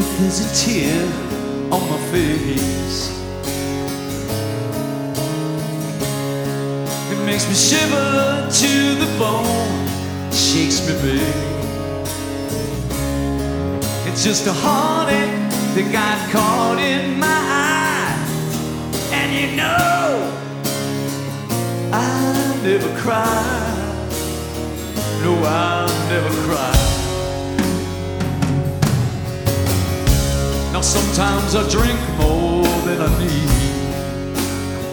There's a tear on my face. It makes me shiver to the bone, shakes me big. It's just a heartache that got caught in my eye. And you know I never cry. No, I never cry. Now sometimes I drink more than I need.